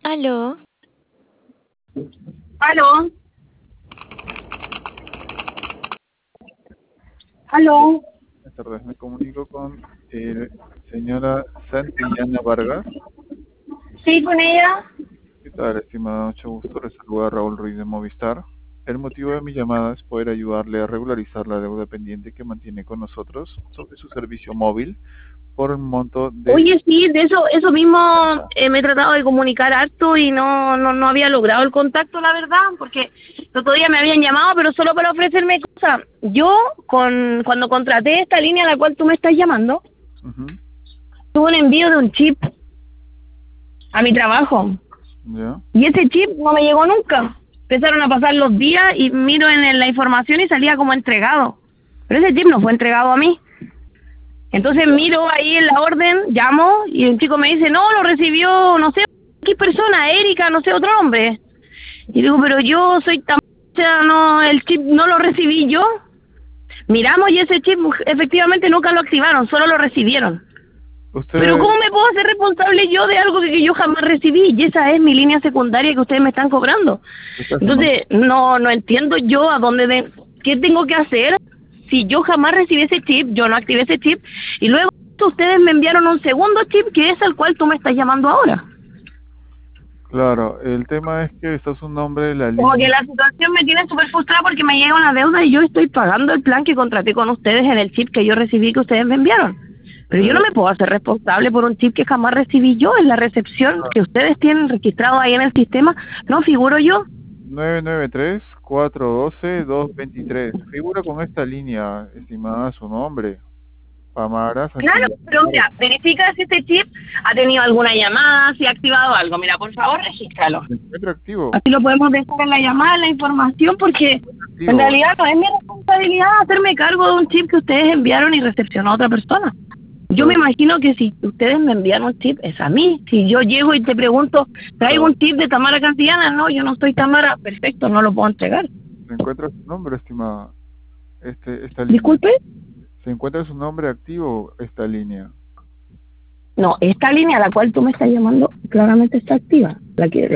Aló, Aló, aló. Buenas tardes, me comunico con señora Santillana Vargas. Sí, con ella. ¿Qué tal, estimada? Mucho gusto. Le saluda Raúl Ruiz de Movistar. El motivo de mi llamada es poder ayudarle a regularizar la deuda pendiente que mantiene con nosotros sobre su servicio móvil por un monto de... Oye, sí, de eso mismo me he tratado de comunicar harto y no había logrado el contacto, la verdad, porque el otro día me habían llamado, pero solo para ofrecerme cosas. Yo, cuando contraté esta línea a la cual tú me estás llamando, Ujú. tuve un envío de un chip a mi trabajo ¿Ya? y ese chip no me llegó nunca. Empezaron a pasar los días y miro en la información y salía como entregado, pero ese chip no fue entregado a mí. Entonces miro ahí en la orden, llamo y el chico me dice, no, lo recibió, no sé, qué persona, Erika, no sé, otro hombre. Y digo, pero yo soy tan... O sea, no, el chip no lo recibí yo. Miramos y ese chip efectivamente nunca lo activaron, solo lo recibieron. Pero Usted ¿cómo me puedo hacer responsable yo de algo que yo jamás recibí? Y esa es mi línea secundaria que ustedes me están cobrando. está llamando... Entonces, no entiendo yo a dónde... ¿Qué tengo que hacer? Si yo jamás recibí ese chip, yo no activé ese chip, y luego ustedes me enviaron un segundo chip que es el cual tú me estás llamando ahora. Claro, el tema es que está su nombre en la Como que línea. la situación me tiene súper frustrada porque me llega una deuda y yo estoy pagando el plan que contraté con ustedes en el chip que yo recibí que ustedes me enviaron. Pero yo no Eh, me puedo hacer responsable por un chip que jamás recibí yo en la recepción que ustedes tienen registrado ahí en el sistema. No figuro yo. 993-412-223. Figura con esta línea, estimada, su nombre. Pamara Claro, Santillana pero Vargas. mira, verifica si este chip ha tenido alguna llamada, si ha activado algo. Mira, por favor, regístralo. Se encuentra activo. Así lo podemos dejar en la llamada, en la información, porque en Activo. realidad no es mi responsabilidad hacerme cargo de un chip que ustedes enviaron y recepcionó a otra persona. Yo me Claro, imagino que si ustedes me envían un chip, es a mí. Si yo llego y te pregunto, ¿traigo claro. un chip de Tamara Cantillana? No, yo no soy Tamara. Perfecto, no lo puedo entregar. Se encuentra su nombre, estimada. Esta línea. Disculpe. Se encuentra su nombre activo, esta línea. No, esta línea a la cual tú me estás llamando claramente está activa. La que